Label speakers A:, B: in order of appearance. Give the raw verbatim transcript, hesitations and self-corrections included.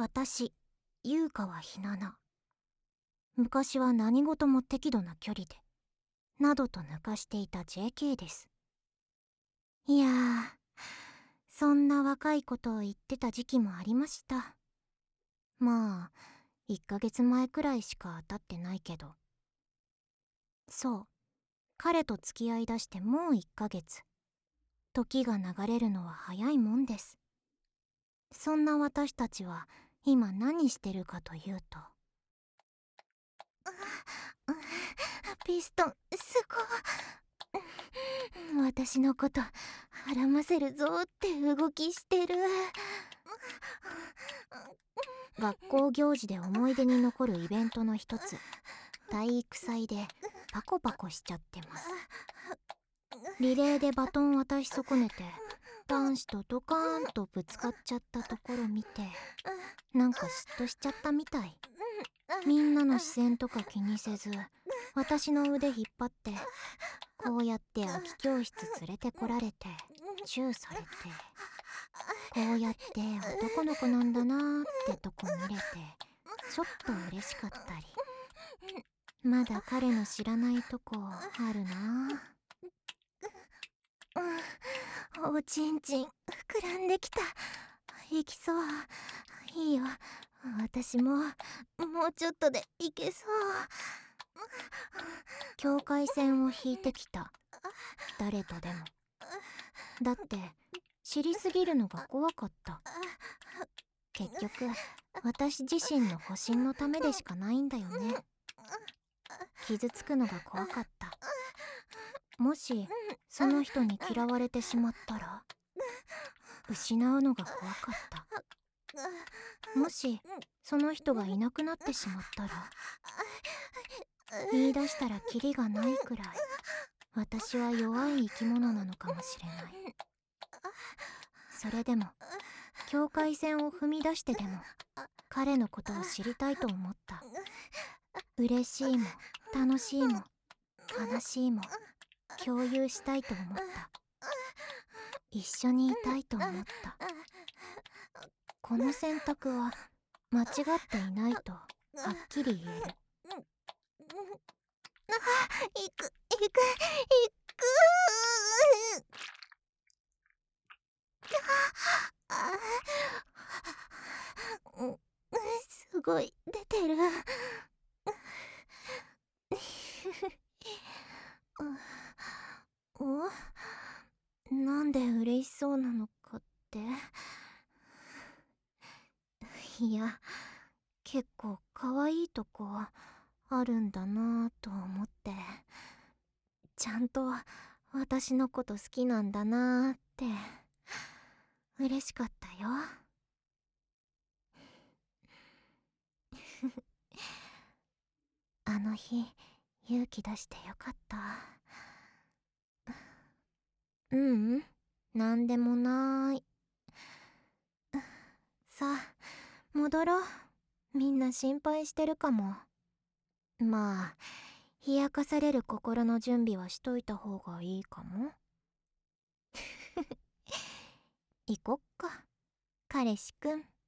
A: 私、優香はひなな。昔は何事も適度な距離で、などと抜かしていた ジェーケー です。いやー、そんな若いことを言ってた時期もありました。まあ、いっかげつまえくらいしか経ってないけど。そう、彼と付き合いだしてもういっかげつ。時が流れるのは早いもんです。そんな私たちは今何してるかというと、ピストンすごい、私のこと孕ませるぞって動きしてる。学校行事で思い出に残るイベントの一つ、体育祭でパコパコしちゃってます。リレーでバトン渡し損ねて男子とドカーンとぶつかっちゃったところ見て、なんか嫉妬しちゃったみたい。みんなの視線とか気にせず、私の腕引っ張ってこうやって空き教室連れてこられてチューされて、こうやって男の子なんだなーってとこ見れてちょっと嬉しかったり、まだ彼の知らないとこあるなー。おちんちん膨らんできた。いきそう。いいよ、私ももうちょっとでいけそう。境界線を引いてきた、誰とでも。だって知りすぎるのが怖かった。結局私自身の保身のためでしかないんだよね。傷つくのが怖かった。もしその人に嫌われてしまったら、失うのが怖かった。もしその人がいなくなってしまったら、言い出したらキリがないくらい私は弱い生き物なのかもしれない。それでも境界線を踏み出してでも彼のことを知りたいと思った。嬉しいも楽しいも悲しいも共有したいと思った。一緒にいたいと思った。この選択は間違っていないとはっきり言える。行く行く行くああ、すごい出てる。お、なんで嬉しそうなのかって。いや、結構可愛いとこあるんだなぁと思って、ちゃんと私のこと好きなんだなーって嬉しかったよ。あの日勇気出してよかった。ううん、なんでもない。さあ戻ろう。みんな心配してるかも。まあ冷やかされる心の準備はしといた方がいいかも。行こっか、彼氏くん。